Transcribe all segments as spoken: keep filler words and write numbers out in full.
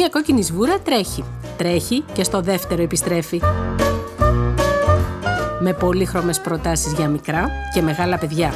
Μία κόκκινη σβούρα τρέχει. Τρέχει και στο δεύτερο επιστρέφει. Με πολύχρωμες προτάσεις για μικρά και μεγάλα παιδιά.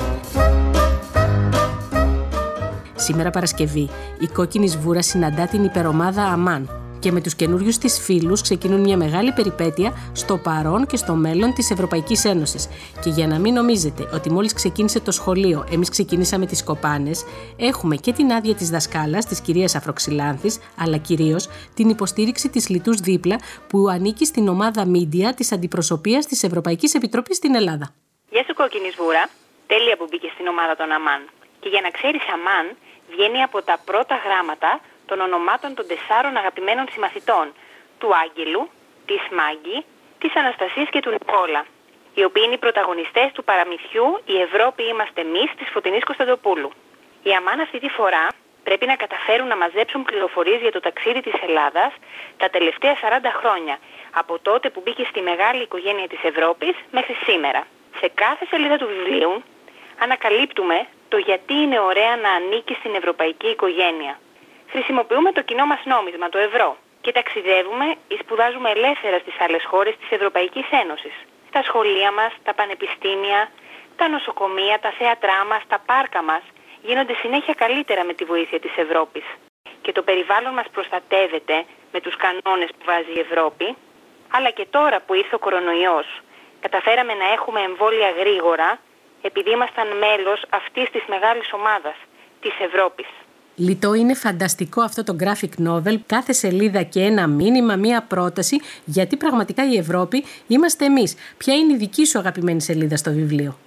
Σήμερα Παρασκευή, η κόκκινη σβούρα συναντά την υπερομάδα Αμάν και με τους καινούριους της φίλους ξεκινούν μια μεγάλη περιπέτεια στο παρόν και στο μέλλον της Ευρωπαϊκής Ένωσης. Και για να μην νομίζετε ότι μόλις ξεκίνησε το σχολείο εμείς ξεκινήσαμε τις κοπάνες, έχουμε και την άδεια της δασκάλας, της κυρίας Αφροξυλάνθης, αλλά κυρίως την υποστήριξη της Λιτούς Δίπλα που ανήκει στην ομάδα Media της Αντιπροσωπείας της Ευρωπαϊκής Επιτροπής στην Ελλάδα. Γεια σου κόκκινη σβούρα, τέλεια που μπήκε στην ομάδα των Αμάν. Και για να ξέρεις, Αμάν βγαίνει από τα πρώτα γράμματα των ονομάτων των τεσσάρων αγαπημένων συμμαθητών, του Άγγελου, της Μάγκη, της Αναστασίας και του Νικόλα, οι οποίοι είναι οι πρωταγωνιστές του παραμυθιού «Η Ευρώπη είμαστε εμείς» της Φωτεινής Κωνσταντοπούλου. Οι Αμάν αυτή τη φορά πρέπει να καταφέρουν να μαζέψουν πληροφορίες για το ταξίδι της Ελλάδας τα τελευταία σαράντα χρόνια, από τότε που μπήκε στη μεγάλη οικογένεια της Ευρώπης μέχρι σήμερα. Σε κάθε σελίδα του βιβλίου ανακαλύπτουμε το γιατί είναι ωραία να ανήκει στην ευρωπαϊκή οικογένεια. Χρησιμοποιούμε το κοινό μας νόμισμα, το ευρώ, και ταξιδεύουμε ή σπουδάζουμε ελεύθερα στις άλλες χώρες της Ευρωπαϊκής Ένωσης. Τα σχολεία μας, τα πανεπιστήμια, τα νοσοκομεία, τα θέατρά μας, τα πάρκα μας γίνονται συνέχεια καλύτερα με τη βοήθεια της Ευρώπης. Και το περιβάλλον μας προστατεύεται με τους κανόνες που βάζει η Ευρώπη, αλλά και τώρα που ήρθε ο κορονοϊός, καταφέραμε να έχουμε εμβόλια γρήγορα επειδή ήμασταν μέλος αυτής της μεγάλης ομάδας, της Ευρώπης. Λιτό, είναι φανταστικό αυτό το graphic novel, κάθε σελίδα και ένα μήνυμα, μία πρόταση, γιατί πραγματικά η Ευρώπη είμαστε εμείς. Ποια είναι η δική σου αγαπημένη σελίδα στο βιβλίο?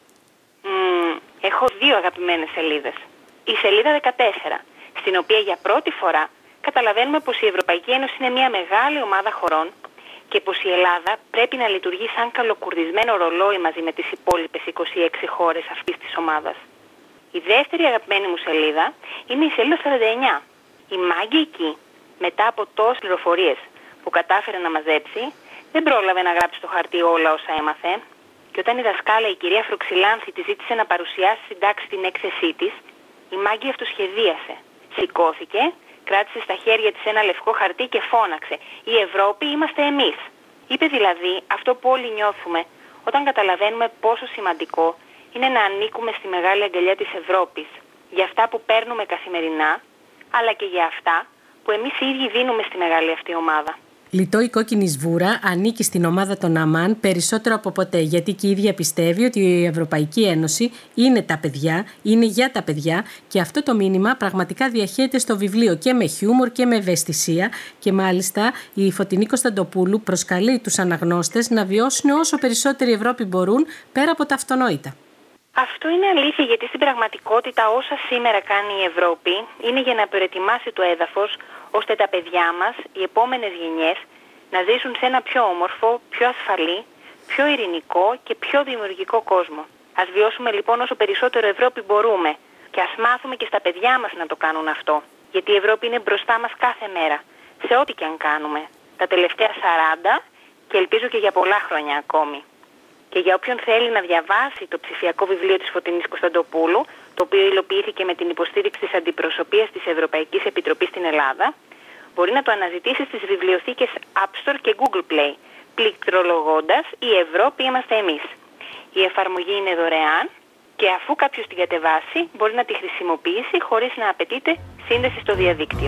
Mm, έχω δύο αγαπημένες σελίδες. Η σελίδα δεκατέσσερα, στην οποία για πρώτη φορά καταλαβαίνουμε πως η Ευρωπαϊκή Ένωση είναι μια μεγάλη ομάδα χωρών και πως η Ελλάδα πρέπει να λειτουργεί σαν καλοκουρδισμένο ρολόι μαζί με τις υπόλοιπες είκοσι έξι χώρες αυτής της ομάδας. Η δεύτερη αγαπημένη μου σελίδα είναι η σελίδα σαράντα εννιά. Η Μάγκη εκεί, μετά από τόσες πληροφορίες που κατάφερε να μαζέψει, δεν πρόλαβε να γράψει στο χαρτί όλα όσα έμαθε, και όταν η δασκάλα, η κυρία Αφροξυλάνθη, τη ζήτησε να παρουσιάσει στην τάξη την έκθεσή της, η Μάγκη αυτοσχεδίασε. Σηκώθηκε, κράτησε στα χέρια της ένα λευκό χαρτί και φώναξε: «Η Ευρώπη είμαστε εμείς». Είπε δηλαδή αυτό που όλοι νιώθουμε όταν καταλαβαίνουμε πόσο σημαντικό είναι να ανήκουμε στη μεγάλη αγκαλιά της Ευρώπης, για αυτά που παίρνουμε καθημερινά, αλλά και για αυτά που εμείς οι ίδιοι δίνουμε στη μεγάλη αυτή ομάδα. Λιτό, η κόκκινη σβούρα ανήκει στην ομάδα των Αμάν περισσότερο από ποτέ, γιατί και η ίδια πιστεύει ότι η Ευρωπαϊκή Ένωση είναι τα παιδιά, είναι για τα παιδιά, και αυτό το μήνυμα πραγματικά διαχέεται στο βιβλίο και με χιούμορ και με ευαισθησία, και μάλιστα η Φωτεινή Κωνσταντοπούλου προσκαλεί τους αναγνώστες να βιώσουν όσο περισσότερη Ευρώπη μπορούν πέρα από τα αυτονόητα. Αυτό είναι αλήθεια, γιατί στην πραγματικότητα όσα σήμερα κάνει η Ευρώπη είναι για να προετοιμάσει το έδαφος ώστε τα παιδιά μας, οι επόμενες γενιές, να ζήσουν σε ένα πιο όμορφο, πιο ασφαλή, πιο ειρηνικό και πιο δημιουργικό κόσμο. Ας βιώσουμε λοιπόν όσο περισσότερο Ευρώπη μπορούμε και ας μάθουμε και στα παιδιά μας να το κάνουν αυτό. Γιατί η Ευρώπη είναι μπροστά μας κάθε μέρα, σε ό,τι και αν κάνουμε. Τα τελευταία σαράντα και ελπίζω και για πολλά χρόνια ακόμη. Και για όποιον θέλει να διαβάσει το ψηφιακό βιβλίο της Φωτεινής Κωνσταντοπούλου, το οποίο υλοποιήθηκε με την υποστήριξη της Αντιπροσωπείας της Ευρωπαϊκής Επιτροπής στην Ελλάδα, μπορεί να το αναζητήσει στις βιβλιοθήκες App Store και Google Play, πληκτρολογώντας «Η Ευρώπη είμαστε εμείς». Η εφαρμογή είναι δωρεάν και αφού κάποιος την κατεβάσει, μπορεί να τη χρησιμοποιήσει χωρίς να απαιτείται σύνδεση στο διαδίκτυο.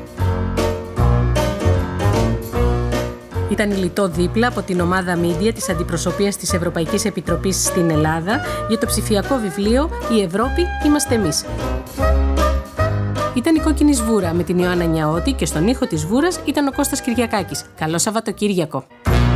Ήταν η Λιτό Δίπλα από την ομάδα Media της Αντιπροσωπείας της Ευρωπαϊκής Επιτροπής στην Ελλάδα για το ψηφιακό βιβλίο «Η Ευρώπη είμαστε εμείς». Ήταν η Κόκκινη Σβούρα με την Ιωάννα Νιαώτη και στον ήχο της Σβούρας ήταν ο Κώστας Κυριακάκης. Καλό Σαββατοκύριακο!